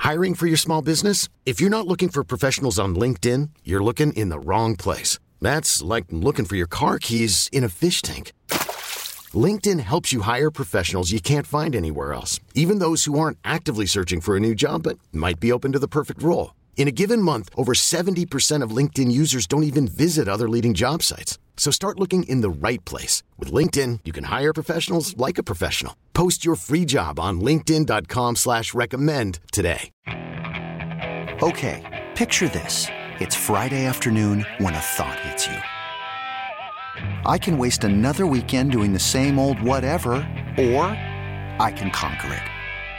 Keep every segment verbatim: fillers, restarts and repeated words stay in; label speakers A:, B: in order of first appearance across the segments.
A: Hiring for your small business? If you're not looking for professionals on LinkedIn, you're looking in the wrong place. That's like looking for your car keys in a fish tank. LinkedIn helps you hire professionals you can't find anywhere else, even those who aren't actively searching for a new job but might be open to the perfect role. In a given month, over seventy percent of LinkedIn users don't even visit other leading job sites. So start looking in the right place. With LinkedIn, you can hire professionals like a professional. Post your free job on linkedin dot com slash recommend today.
B: Okay, picture this. It's Friday afternoon when a thought hits you. I can waste another weekend doing the same old whatever, or I can conquer it.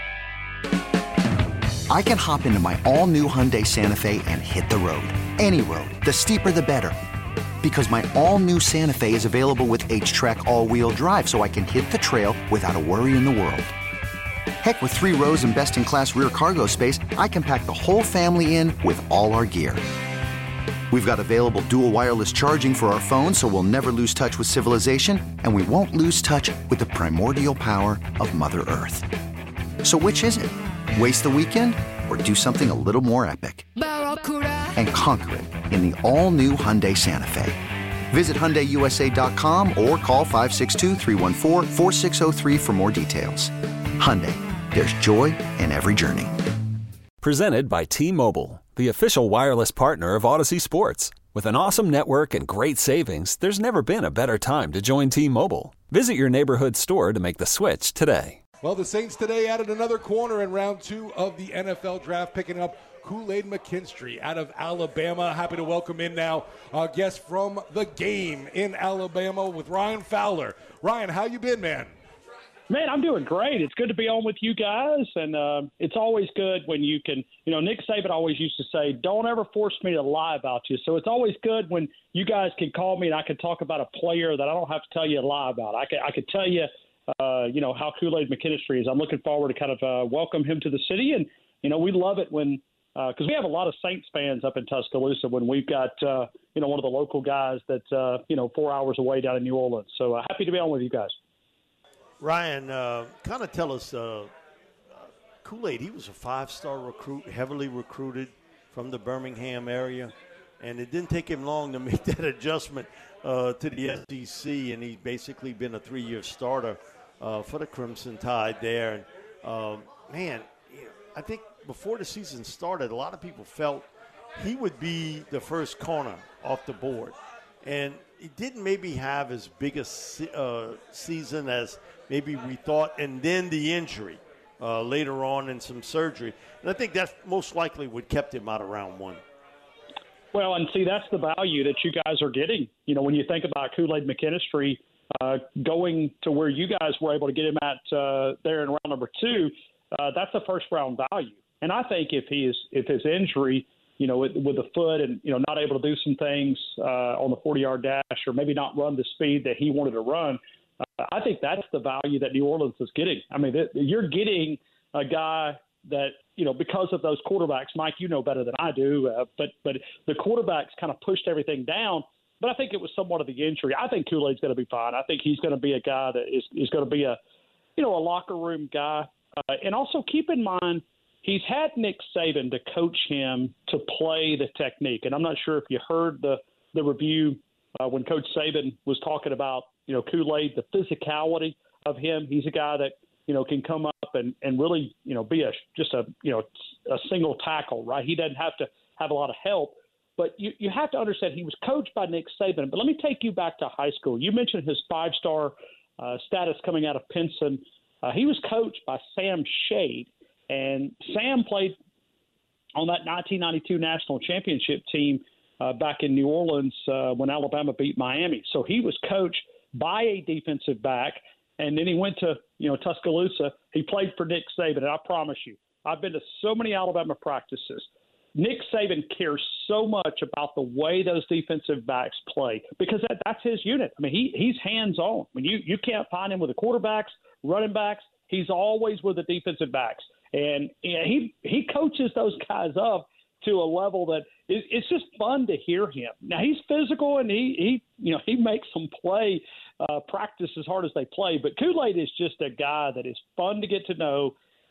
B: I can hop into my all-new Hyundai Santa Fe and hit the road. Any road. The steeper, the better. Because my all-new Santa Fe is available with H-Track all-wheel drive, so I can hit the trail without a worry in the world. Heck, with three rows and best-in-class rear cargo space, I can pack the whole family in with all our gear. We've got available dual wireless charging for our phones, so we'll never lose touch with civilization, and we won't lose touch with the primordial power of Mother Earth. So which is it? Waste the weekend or do something a little more epic? And conquer it in the all-new Hyundai Santa Fe. Visit Hyundai U S A dot com or call five six two, three one four, four six zero three for more details. Hyundai, there's joy in every journey.
C: Presented by T-Mobile, the official wireless partner of Odyssey Sports. With an awesome network and great savings, there's never been a better time to join T-Mobile. Visit your neighborhood store to make the switch today.
D: Well, the Saints today added another corner in round two of the N F L draft, picking up Kool-Aid McKinstry out of Alabama. Happy to welcome in now our guest from the game in Alabama with Ryan Fowler. Ryan, how you been, man?
E: Man, I'm doing great. It's good to be on with you guys, and uh, it's always good when you can, you know, Nick Saban always used to say, don't ever force me to lie about you. So it's always good when you guys can call me and I can talk about a player that I don't have to tell you a lie about. I can, I can tell you, uh, you know, how Kool-Aid McKinstry is. I'm looking forward to kind of uh, welcome him to the city, and, you know, we love it when because uh, we have a lot of Saints fans up in Tuscaloosa when we've got, uh, you know, one of the local guys that's, uh, you know, four hours away down in New Orleans. So uh, happy to be on with you guys.
F: Ryan, uh, kind of tell us, uh, Kool-Aid, he was a five-star recruit, heavily recruited from the Birmingham area, and it didn't take him long to make that adjustment uh, to the S E C, and he's basically been a three-year starter uh, for the Crimson Tide there. And, uh, man, I think before the season started, a lot of people felt he would be the first corner off the board. And he didn't maybe have as big a se- uh, season as maybe we thought, and then the injury uh, later on and some surgery. And I think that's most likely what kept him out of round one.
E: Well, and see, that's the value that you guys are getting. You know, when you think about Kool-Aid McKinstry uh, going to where you guys were able to get him at uh, there in round number two, uh, that's a first-round value. And I think if he is, if his injury, you know, with, with the foot and, you know, not able to do some things uh, on the forty-yard dash or maybe not run the speed that he wanted to run, uh, I think that's the value that New Orleans is getting. I mean, th- you're getting a guy that, you know, because of those quarterbacks, Mike, you know better than I do, uh, but but the quarterbacks kind of pushed everything down. But I think it was somewhat of the injury. I think Kool-Aid's going to be fine. I think he's going to be a guy that is, is going to be a, you know, a locker room guy. Uh, and also keep in mind, he's had Nick Saban to coach him to play the technique. And I'm not sure if you heard the, the review uh, when Coach Saban was talking about, you know, Kool-Aid, the physicality of him. He's a guy that, you know, can come up and, and really, you know, be a just a, you know, a single tackle, right? He doesn't have to have a lot of help. But you, you have to understand he was coached by Nick Saban. But let me take you back to high school. You mentioned his five-star uh, status coming out of Pinson. Uh, he was coached by Sam Shade. And Sam played on that nineteen ninety-two national championship team uh, back in New Orleans uh, when Alabama beat Miami. So he was coached by a defensive back, and then he went to, you know, Tuscaloosa. He played for Nick Saban, and I promise you, I've been to so many Alabama practices. Nick Saban cares so much about the way those defensive backs play because that, that's his unit. I mean, he he's hands-on. I mean, you, you can't find him with the quarterbacks, running backs. He's always with the defensive backs. And you know, he he coaches those guys up to a level that it, it's just fun to hear him. Now he's physical and he he you know he makes them play uh, practice as hard as they play. But Kool-Aid is just a guy that is fun to get to know.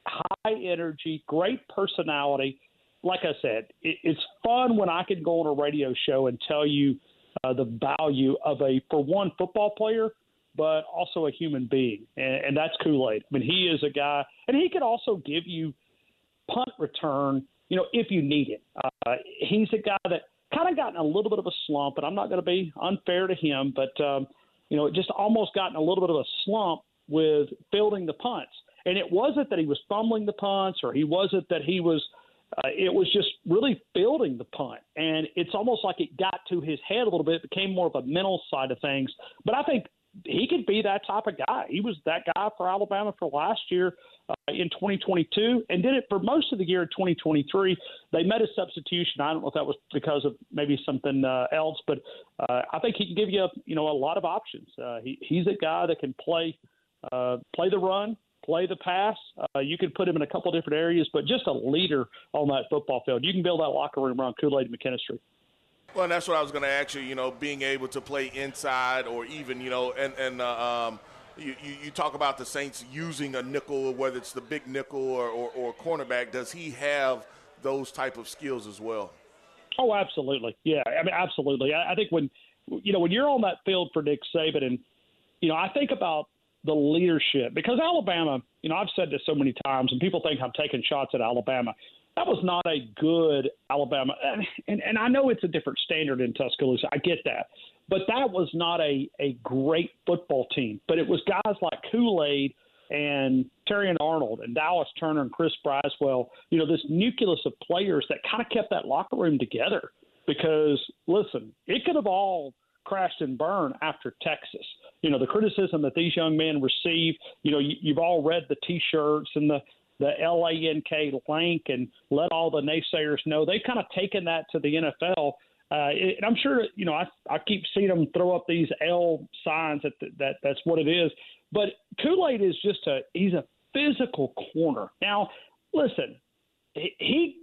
E: high energy, great personality. Like I said, it, it's fun when I can go on a radio show and tell you uh, the value of a, for one, football player, but also a human being, and, and that's Kool-Aid. I mean, he is a guy, and he could also give you punt return, you know, if you need it. Uh, he's a guy that kind of gotten a little bit of a slump, and I'm not going to be unfair to him, but, um, you know, it just almost gotten a little bit of a slump with fielding the punts. And it wasn't that he was fumbling the punts, or he wasn't that he was uh, – it was just really fielding the punt. And it's almost like it got to his head a little bit. It became more of a mental side of things. But I think he could be that type of guy. He was that guy for Alabama for last year uh, in twenty twenty-two and did it for most of the year in twenty twenty-three. They made a substitution. I don't know if that was because of maybe something uh, else, but uh, I think he can give you, a, you know, a lot of options. Uh, he, he's a guy that can play uh, play the run, play the pass. Uh, you can put him in a couple different areas, but just a leader on that football field. You can build that locker room around Kool-Aid McKinstry.
G: Well, that's what I was going to ask you, you know, being able to play inside or even, you know, and, and uh, um, you, you, you talk about the Saints using a nickel, whether it's the big nickel or, or, or cornerback. Does he have those type of skills as well?
E: Oh, absolutely. Yeah, I mean, absolutely. I, I think when, you know, when you're on that field for Nick Saban, and, you know, I think about the leadership, because Alabama, you know, I've said this so many times, and people think I'm taking shots at Alabama. That was not a good Alabama. And, and, and I know it's a different standard in Tuscaloosa. I get that. But that was not a, a great football team. But it was guys like Kool-Aid and Terrion Arnold and Dallas Turner and Chris Braswell, you know, this nucleus of players that kind of kept that locker room together. Because, listen, it could have all crashed and burned after Texas. You know, the criticism that these young men receive, you know, you, you've all read the T-shirts and the the L A N K link and let all the naysayers know. They've kind of taken that to the N F L. Uh, and I'm sure, you know, I, I keep seeing them throw up these L signs that, that that's what it is. But Kool-Aid is just a, he's a physical corner. Now, listen, he, he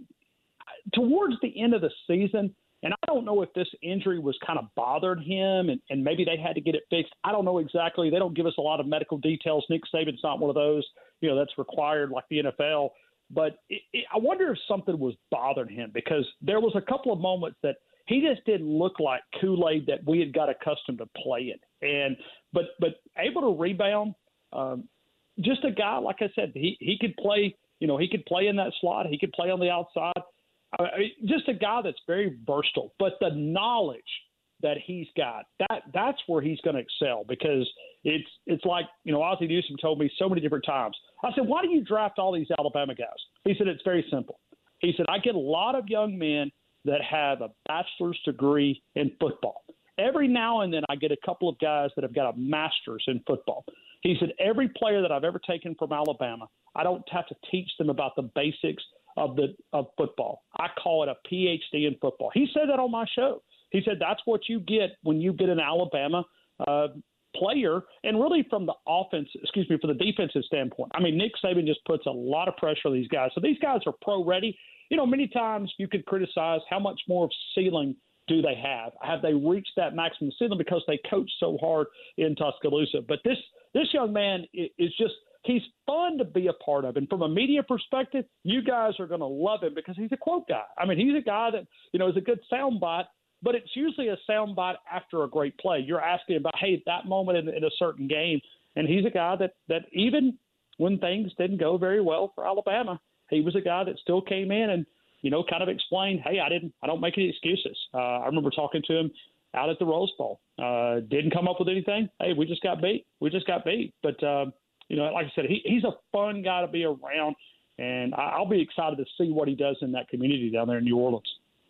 E: towards the end of the season, and I don't know if this injury was kind of bothered him and, and maybe they had to get it fixed. I don't know exactly. They don't give us a lot of medical details. Nick Saban's not one of those, you know, that's required like the N F L. But it, it, I wonder if something was bothering him, because there was a couple of moments that he just didn't look like Kool-Aid that we had got accustomed to playing. And but but able to rebound, um, just a guy, like I said, he, he could play, you know, he could play in that slot. He could play on the outside. I mean, just a guy that's very versatile, but the knowledge that he's got, that that's where he's going to excel, because it's it's like, you know, Ozzie Newsome told me so many different times. I said, why do you draft all these Alabama guys? He said, it's very simple. He said, I get a lot of young men that have a bachelor's degree in football. Every now and then I get a couple of guys that have got a master's in football. He said, every player that I've ever taken from Alabama, I don't have to teach them about the basics of the of football. I call it a P H D in football. He said that on my show. He said that's what you get when you get an Alabama uh, player, and really from the offense, excuse me, for the defensive standpoint. I mean, Nick Saban just puts a lot of pressure on these guys. So these guys are pro ready. You know, many times you could criticize how much more of ceiling do they have? Have they reached that maximum ceiling because they coach so hard in Tuscaloosa? But this this young man is just – he's fun to be a part of. And from a media perspective, you guys are going to love him because he's a quote guy. I mean, he's a guy that, you know, is a good soundbite, but it's usually a soundbite after a great play. You're asking about, hey, that moment in, in a certain game. And he's a guy that, that even when things didn't go very well for Alabama, he was a guy that still came in and, you know, kind of explained, hey, I didn't, I don't make any excuses. Uh, I remember talking to him out at the Rose Bowl. Uh, didn't come up with anything. Hey, we just got beat. We just got beat. But, um, you know, like I said, he, he's a fun guy to be around, and I, I'll be excited to see what he does in that community down there in New Orleans.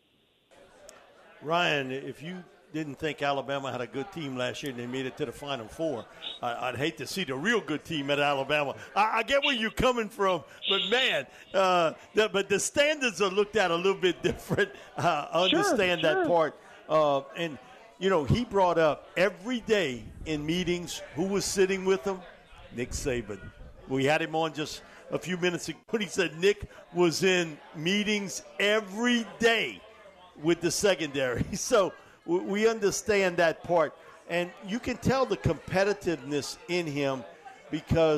F: Ryan, if you didn't think Alabama had a good team last year and they made it to the Final Four, I, I'd hate to see the real good team at Alabama. I, I get where you're coming from, but, man, uh, the, but the standards are looked at a little bit different. Uh, I understand
E: sure,
F: that
E: sure.
F: part. Uh, and, you know, he brought up every day in meetings who was sitting with him. Nick Saban. We had him on just a few minutes ago. He said Nick was in meetings every day with the secondary. So we understand that part. And you can tell the competitiveness in him because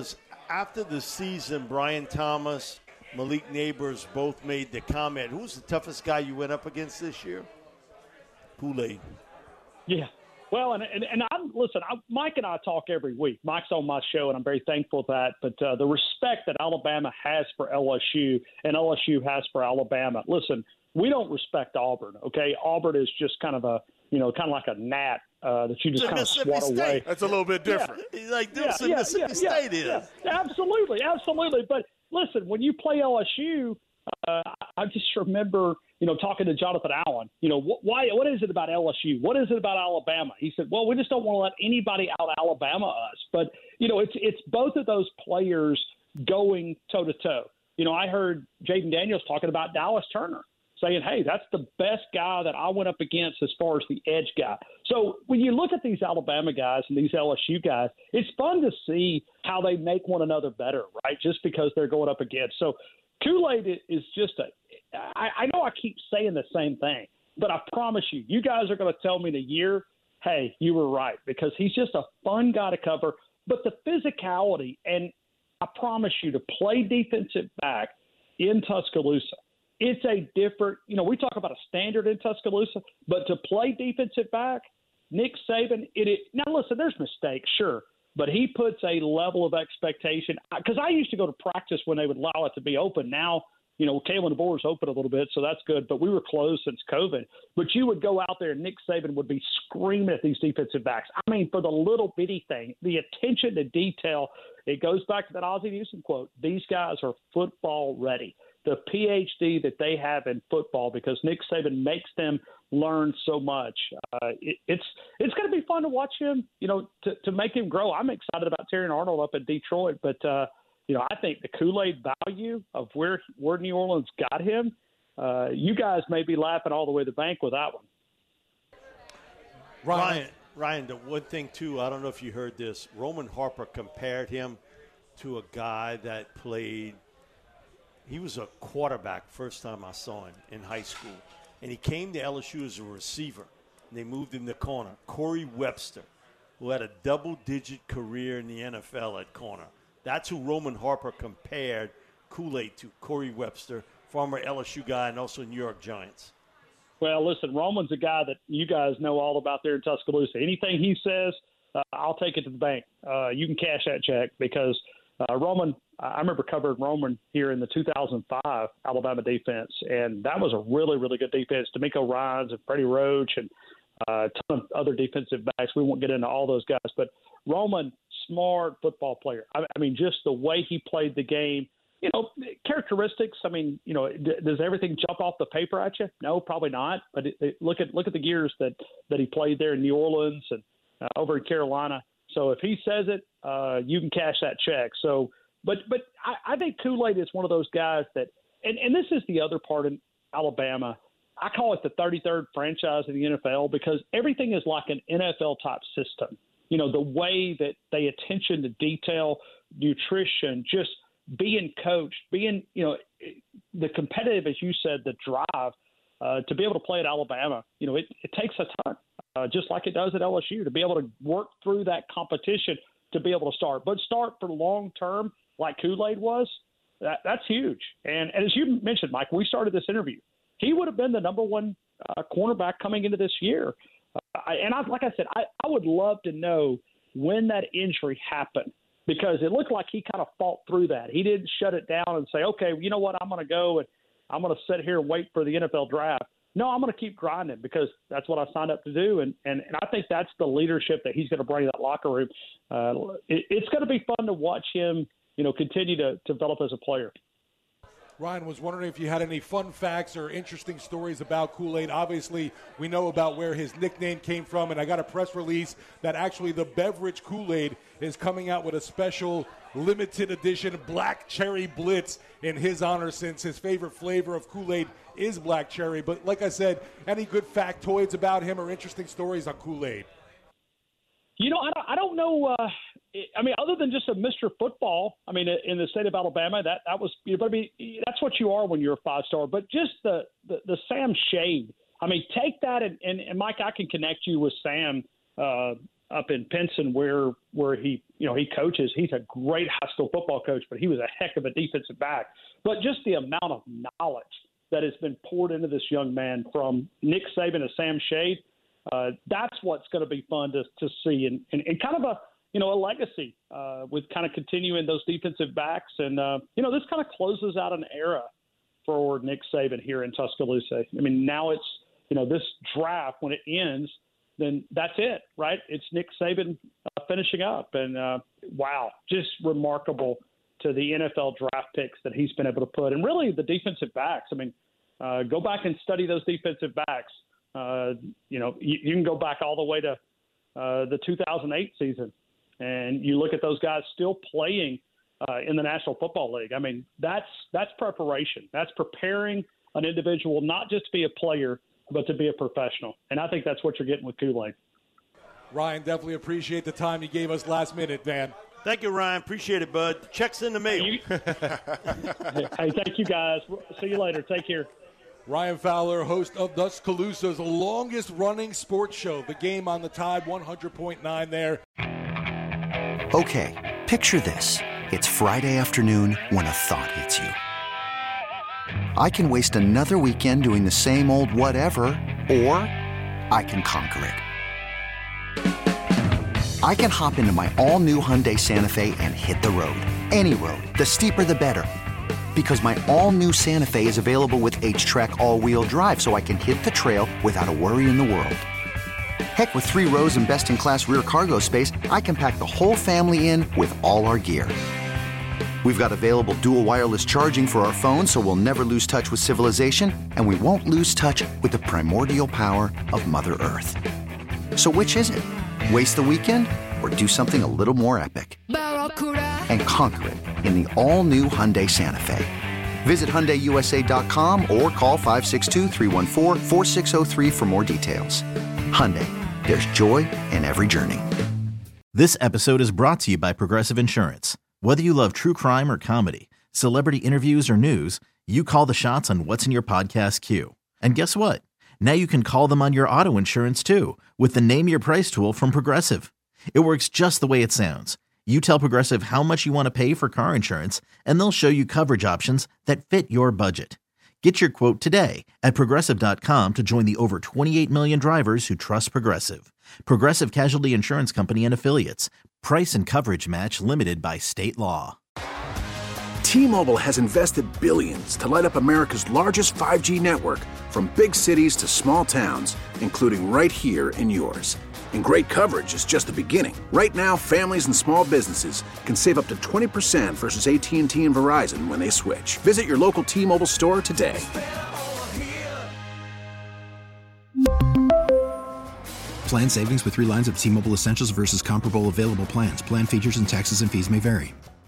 F: After the season, Brian Thomas, Malik Neighbors both made the comment. Who's the toughest guy you went up against this year? Kool-Aid.
E: Yeah. Well, and and, and I'm listen. I, Mike and I talk every week. Mike's on my show, and I'm very thankful for that. But uh, the respect that Alabama has for L S U and L S U has for Alabama. Listen, we don't respect Auburn. Okay, Auburn is just kind of a you know kind of like a gnat uh, that you just kind of swat
F: State.
E: away.
G: That's a little bit different.
F: Yeah. Like
E: yeah,
F: this
E: yeah,
F: Mississippi
E: yeah,
F: State
E: yeah,
F: is.
E: Yeah, absolutely, absolutely. But listen, when you play L S U, uh, I just remember, you know, talking to Jonathan Allen, you know, wh- why, what is it about L S U? What is it about Alabama? He said, well, we just don't want to let anybody out Alabama us. But, you know, it's, it's both of those players going toe to toe. You know, I heard Jaden Daniels talking about Dallas Turner, saying, hey, that's the best guy that I went up against as far as the edge guy. So when you look at these Alabama guys and these L S U guys, it's fun to see how they make one another better, right, just because they're going up against. So Kool-Aid is just a – I know I keep saying the same thing, but I promise you, you guys are going to tell me in a year, hey, you were right, because he's just a fun guy to cover. But the physicality, and I promise you, to play defensive back in Tuscaloosa, it's a different – you know, we talk about a standard in Tuscaloosa, but to play defensive back, Nick Saban, it, it now listen, there's mistakes, sure, but he puts a level of expectation. Because I used to go to practice when they would allow it to be open. Now, you know, Kalen DeBoer's open a little bit, so that's good, but we were closed since COVID. But you would go out there and Nick Saban would be screaming at these defensive backs. I mean, for the little bitty thing, the attention to detail, it goes back to that Ozzie Newsome quote. These guys are football ready. The P H D that they have in football, because Nick Saban makes them learn so much. Uh, it, it's it's going to be fun to watch him, you know, to, to make him grow. I'm excited about Terrion Arnold up in Detroit, but, uh, you know, I think the Kool-Aid value of where, where New Orleans got him, uh, you guys may be laughing all the way to the bank with that one.
F: Ryan, Ryan, the one thing, too, I don't know if you heard this, Roman Harper compared him to a guy that played – he was a quarterback first time I saw him in high school. And he came to L S U as a receiver. And they moved him to corner. Corey Webster, who had a double-digit career in the N F L at corner. That's who Roman Harper compared Kool-Aid to, Corey Webster, former L S U guy and also New York Giants.
E: Well, listen, Roman's a guy that you guys know all about there in Tuscaloosa. Anything he says, uh, I'll take it to the bank. Uh, you can cash that check because uh, Roman – I remember covering Roman here in the two thousand five Alabama defense, and that was a really, really good defense. D'Amico Ryans and Freddie Roach and uh, a ton of other defensive backs. We won't get into all those guys, but Roman, smart football player. I, I mean, just the way he played the game. You know, characteristics. I mean, you know, d- does everything jump off the paper at you? No, probably not. But it, it, look at look at the years that, that he played there in New Orleans and uh, over in Carolina. So if he says it, uh, you can cash that check. So. But but I, I think Kool-Aid is one of those guys that, and, and this is the other part in Alabama. I call it the thirty-third franchise in the N F L because everything is like an N F L-type system. You know, the way that they attention to detail, nutrition, just being coached, being, you know, the competitive, as you said, the drive uh, to be able to play at Alabama, you know, it, it takes a ton, uh, just like it does at L S U, to be able to work through that competition to be able to start. But start for long-term, like Kool-Aid was, that, that's huge. And, and as you mentioned, Mike, we started this interview. He would have been the number one uh, cornerback coming into this year. Uh, I, and I, like I said, I, I would love to know when that injury happened because it looked like he kind of fought through that. He didn't shut it down and say, okay, you know what, I'm going to go and I'm going to sit here and wait for the N F L draft. No, I'm going to keep grinding because that's what I signed up to do. And, and, and I think that's the leadership that he's going to bring to that locker room. Uh, it, it's going to be fun to watch him, you know, continue to develop as a player.
D: Ryan was wondering if you had any fun facts or interesting stories about Kool-Aid. Obviously, we know about where his nickname came from, and I got a press release that actually the beverage Kool-Aid is coming out with a special limited edition Black Cherry Blitz in his honor since his favorite flavor of Kool-Aid is black cherry. But like I said, any good factoids about him or interesting stories on Kool-Aid?
E: You know, I don't, I don't know. Uh, I mean, other than just a Mister Football, I mean, in the state of Alabama, that, that was, you know, I mean, that's what you are when you're a five-star. But just the, the, the Sam Shade, I mean, take that, and, and, and Mike, I can connect you with Sam, uh, up in Pinson where where he you know he coaches. He's a great high school football coach, but he was a heck of a defensive back. But just the amount of knowledge that has been poured into this young man from Nick Saban to Sam Shade, uh, that's what's going to be fun to to see, and, and, and kind of a you know a legacy uh, with kind of continuing those defensive backs, and uh, you know this kind of closes out an era for Nick Saban here in Tuscaloosa. I mean, now it's you know this draft when it ends, then that's it, right? It's Nick Saban uh, finishing up, and uh, wow, just remarkable to the N F L draft picks that he's been able to put, and really the defensive backs. I mean, uh, go back and study those defensive backs. Uh, you know, you, you can go back all the way to uh, the two thousand eight season, and you look at those guys still playing uh, in the National Football League. I mean, that's that's preparation. That's preparing an individual not just to be a player, but to be a professional. And I think that's what you're getting with Kool-Aid.
D: Ryan, definitely appreciate the time you gave us last minute, man.
F: Thank you, Ryan. Appreciate it, bud. Check's in the mail.
E: Hey, thank you, guys. See you later. Take care.
D: Ryan Fowler, host of Tuscaloosa's longest-running sports show, The Game on the Tide, one hundred point nine there.
B: Okay, picture this. It's Friday afternoon when a thought hits you. I can waste another weekend doing the same old whatever, or I can conquer it. I can hop into my all-new Hyundai Santa Fe and hit the road. Any road. The steeper, the better. Because my all-new Santa Fe is available with H-Track all-wheel drive, so I can hit the trail without a worry in the world. Heck, with three rows and best-in-class rear cargo space, I can pack the whole family in with all our gear. We've got available dual wireless charging for our phones, so we'll never lose touch with civilization, and we won't lose touch with the primordial power of Mother Earth. So which is it? Waste the weekend or do something a little more epic? And conquer it in the all-new Hyundai Santa Fe. Visit Hyundai U S A dot com or call five six two, three one four, four six zero three for more details. Hyundai, there's joy in every journey.
H: This episode is brought to you by Progressive Insurance. Whether you love true crime or comedy, celebrity interviews or news, you call the shots on what's in your podcast queue. And guess what? Now you can call them on your auto insurance too with the Name Your Price tool from Progressive. It works just the way it sounds. You tell Progressive how much you want to pay for car insurance, and they'll show you coverage options that fit your budget. Get your quote today at Progressive dot com to join the over twenty-eight million drivers who trust Progressive. Progressive Casualty Insurance Company and Affiliates. Price and coverage match limited by state law.
I: T-Mobile has invested billions to light up America's largest five G network, from big cities to small towns, including right here in yours. And great coverage is just the beginning. Right now, families and small businesses can save up to twenty percent versus A T and T and Verizon when they switch. Visit your local T-Mobile store today.
J: Plan savings with three lines of T-Mobile Essentials versus comparable available plans. Plan features and taxes and fees may vary.